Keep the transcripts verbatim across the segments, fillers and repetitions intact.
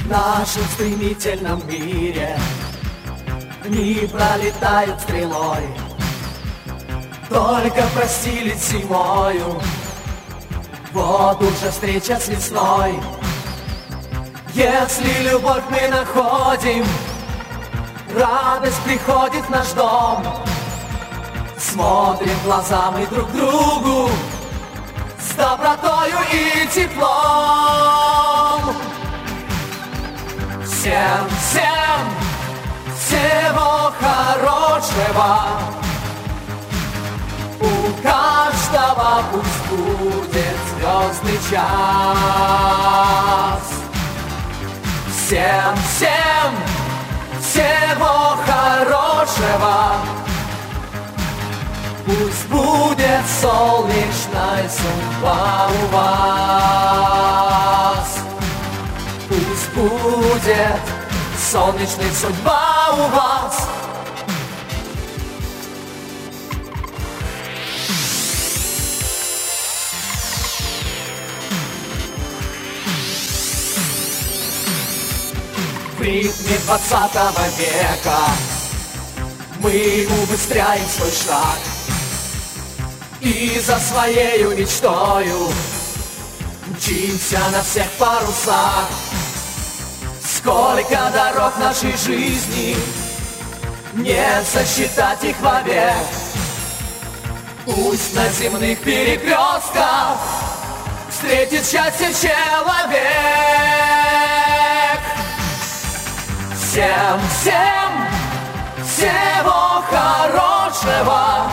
В нашем стремительном мире дни пролетают стрелой. Только простились зимою, вот уже встреча с весной. Если любовь мы находим, радость приходит в наш дом. Смотрим в глаза мы друг другу с добротою и теплом. Всем, всем, всего хорошего. У каждого пусть будет звездный час. Всем, всем, всего хорошего. Пусть будет солнечная судьба у вас. Пусть будет солнечная судьба у вас. В ритме двадцатого века мы убыстряем свой шаг и за своею мечтою мчимся на всех парусах. Сколько дорог нашей жизни, не сосчитать их вовек. Пусть на земных перекрестках встретит счастье человек. Всем, всем, всего хорошего.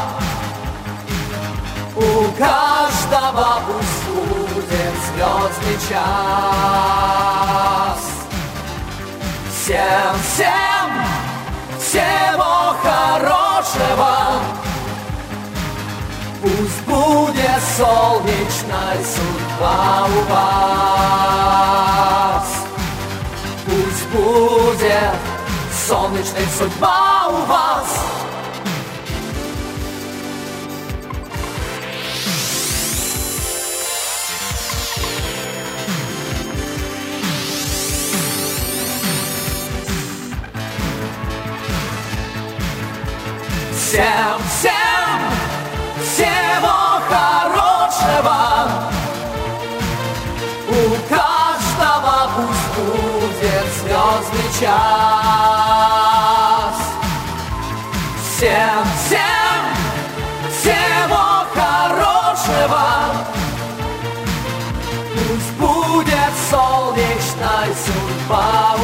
У каждого пусть будет звездный час. Всем, всем, всего хорошего. Пусть будет солнечная судьба у вас. Пусть будет солнечная судьба у вас. Всем, всем, всего хорошего. У каждого пусть будет звездный час. Всем, всем, всего хорошего. Пусть будет солнечная судьба у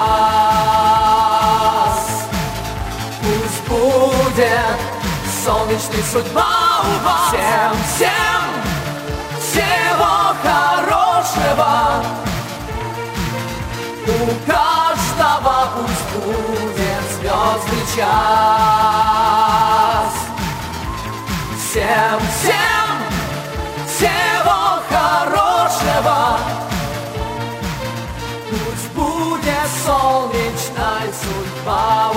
вас. Пусть будет солнечная судьба у вас. Всем, всем, всего хорошего. У каждого пусть будет звездный час. Всем, всем, всего хорошего. Пусть будет солнечная судьба у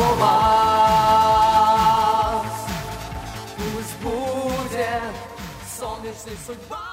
вас. Пусть будет солнечная судьба.